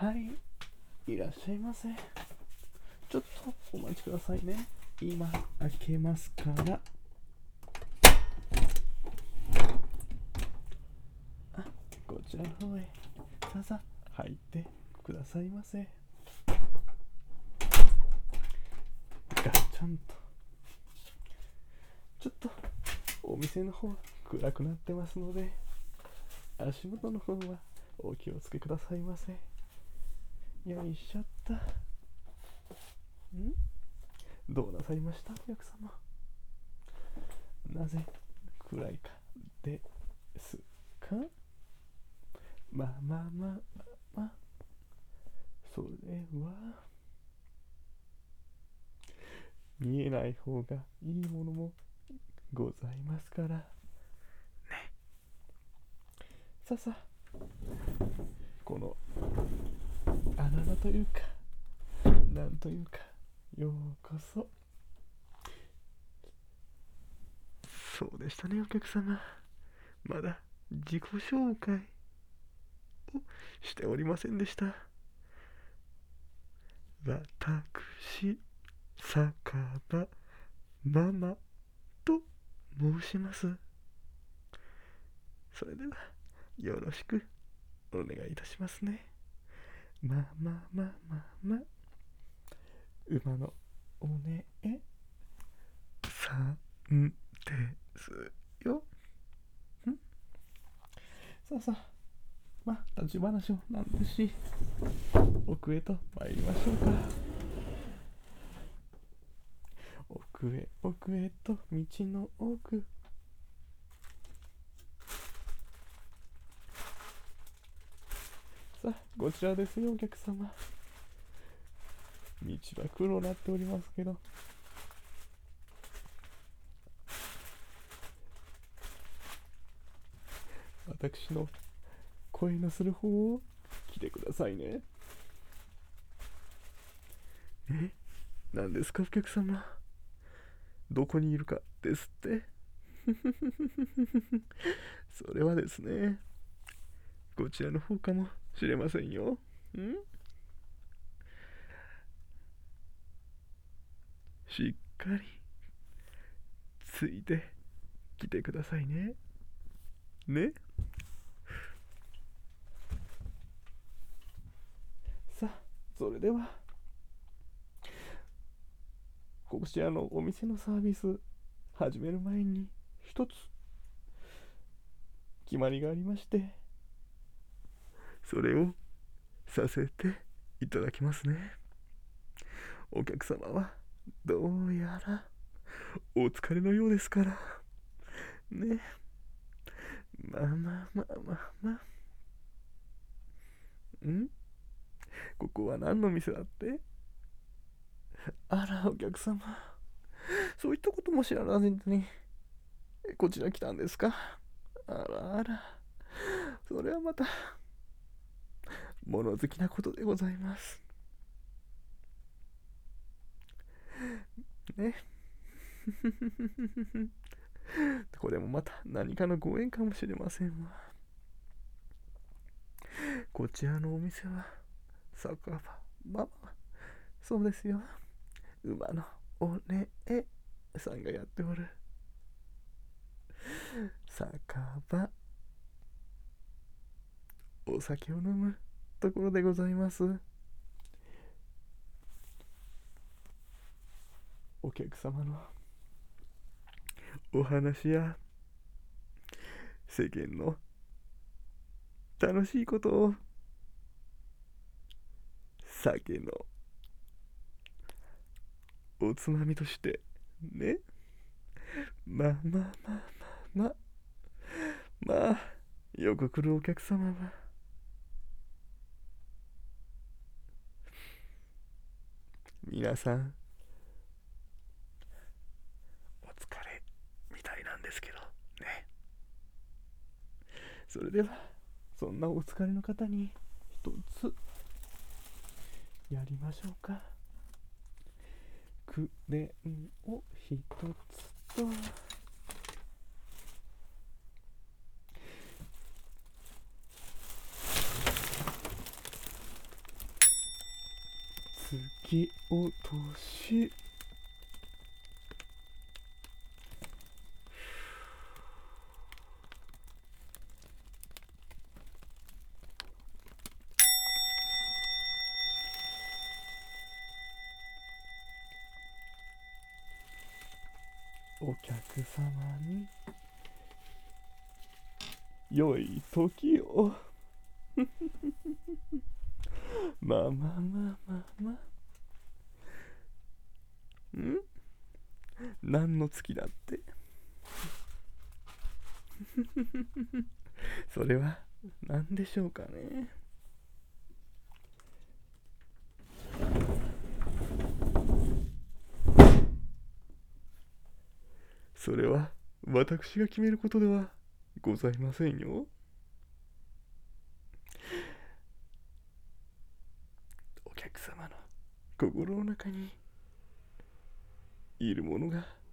い、いらっしゃいませ。ちょっとお待ちくださいね。今開けますから。こちらの方へさあさあ入ってくださいませ。ガチャンと。ちょっとお店の方暗くなってますので、足元の方はお気をつけくださいませ。よいしょっと。どうなさいましたお客様。なぜ暗いかですか。まあ、それは見えない方がいいものもございますからね。さあこの穴というかなんというか、ようこそ。そうでしたねお客様、まだ自己紹介をしておりませんでした。私、酒場ママと申します。それではよろしくお願いいたしますね。馬のおねえさんですよ。さあ立ち話もなんですし、奥へと参りましょうか。奥へと道の奥。さあこちらですよお客様。道は黒になっておりますけど、私の声のする方を来てくださいね。何ですかお客様、どこにいるかですってそれはですね、こちらの方かもしれませんよ。しっかりついてきてくださいね。さあそれではこちらのお店のサービス始める前に一つ決まりがありまして、それをさせていただきますね。お客様はどうやらお疲れのようですからね。まあここは何の店だって。あらお客様、そういったことも知らずにこちら来たんですか。あら、それはまた物好きなことでございますね。これもまた何かのご縁かもしれませんわ。こちらのお店は酒場ママ、そうですよ、馬のおねえさんがやっておる酒場、お酒を飲むところでございます。お客様のお話や世間の楽しいことを酒のおつまみとしてね。まあよく来るお客様は皆さんお疲れみたいなんですけどね。それではそんなお疲れの方に一つやりましょうか。クレーンを一つと、 き落とし。お客様に良い時を。まあまあまあまあまあ。何の月だって。それは何でしょうかね。それは私が決めることではございませんよ。お客様の心の中にいるものが